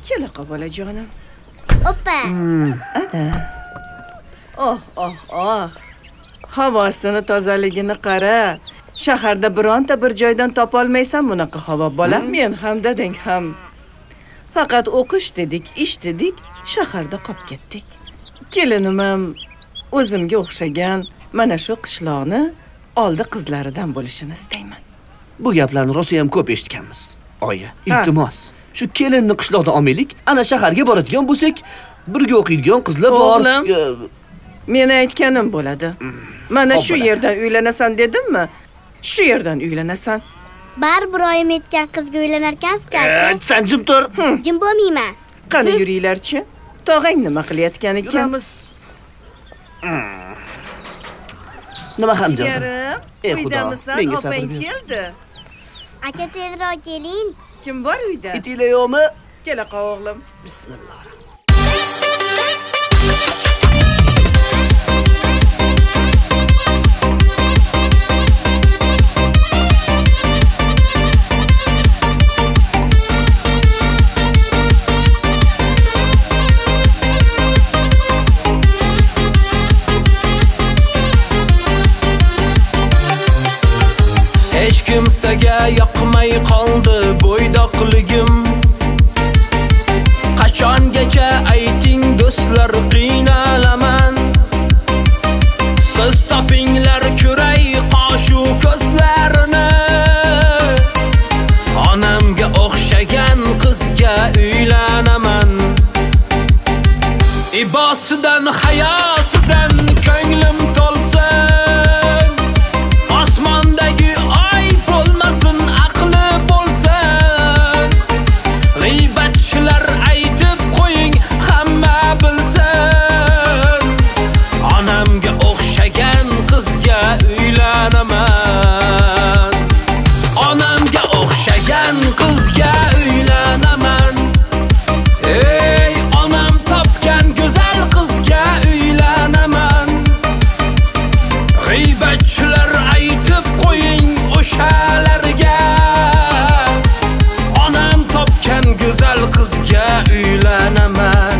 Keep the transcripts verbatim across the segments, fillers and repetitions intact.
Kelaqa bolajonim. Oppa. Ana. Oh, oh, oh. Havosini tozaligini qara. Shaharda bironta bir joydan topa olmaysan bunaqa havo bolam. Men ham dadang ham. Faqat o'qish dedik, ish dedik, shaharda qolib ketdik. Kelinim ham o'zimga o'xshagan mana shu qishloqni oldi qizlaridan bo'lishini istayman. Bu gaplarni rosa ham ko'p eshitganmiz. Oyi, iltimos. Shu kelinni qishloqdan olmaylik, ana shaharga boradigan bo'lsak, birga o'qiydigan qizlar bor. Men aytganim bo'ladi. Mana shu yerdan uylanasan dedimmi? Shu yerdan uylanasan. Baribir oyim aytgan qizga uylanarkansiz aka. Sen jim tur. Jim bo'lmayman. Qani yuringlarchi? Tog'ang nima qilayotgan ekan? Yuramiz. Nima ham derdim? Ey xudo, menga sabr ber. Keldi. Aka tezroq keling. Kim bor uyda? Itinglar yo'qmi? Kela qol o'g'lim. Bismillah. Hech kimsaga yoqmay qoldi bo'ydoqligim. Qachongacha ayting do'stlar qiynalaman. Qiz topinglar ko'ray qoshu ko'zlarini. Onamga o'xshagan qizga uylanaman. Ibosidan hayosidan ko'nglim to'lsin. Osmondagi oy bo'lmasin, aqli bo'lsin. G'iybatchilar aytib qo'ying, hamma bilsin. Onamga o'xshagan qizga uylanaman. Onamga o'xshagan qizga uylanaman. Ey, onam topgan go'zal qizga uylanaman. G'iybatchilar aytib qo'ying o'shalarga. Onam topgan go'zal qizga uylanaman.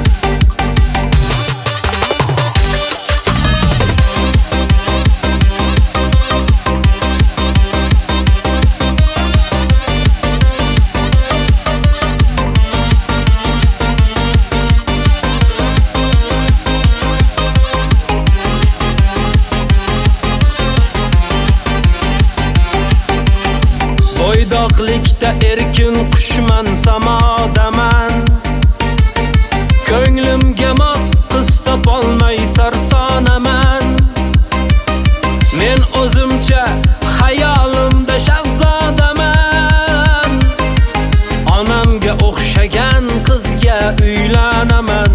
Bo'ydoqlikda erkin qushman, samodaman. Ko'nglimga mos qiz topolmay sarsonaman. Men o'zimcha xayolimda shahzodaman. Onamga o'xshagan qizga uylanaman.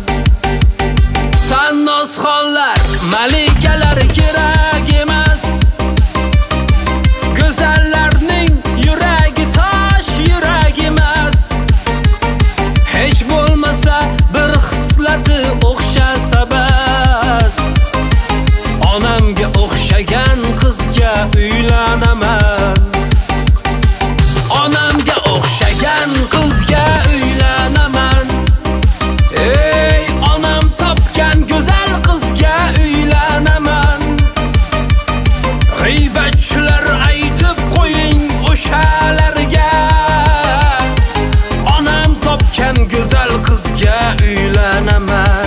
Tannozxonlar, malikalar kerak emas. Go'zallarning yuragi tosh yurak emas. Hech bo'lmasa bir xislati o'xshasa bas. Onamga o'xshagan qizga uylanaman. Onamga o'xshagan qizga uylanaman. Ey, onam topgan go'zal qizga uylanaman. G'iybatchilar aytib qo'ying o'shalarga. Onam topgan go'zal qizga uylanaman.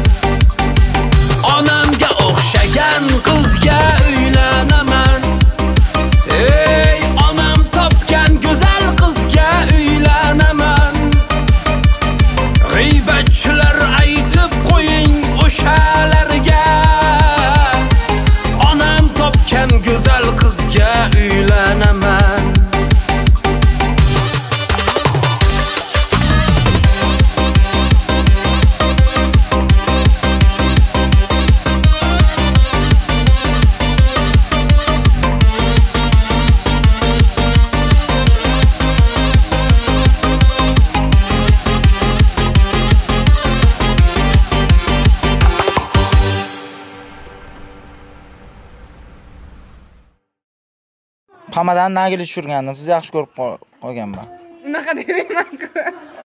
Onamga o'xshagan qizga uylanaman. Ey, onam topgan go'zal qizga uylanaman. G'iybatchilar aytib qo'ying o'shalarga. Onam topgan go'zal qizga uylanaman. Qamadan nagili tushirgandim. Siz yaxshi ko'rib qolganman. Unaqa demayman-ku.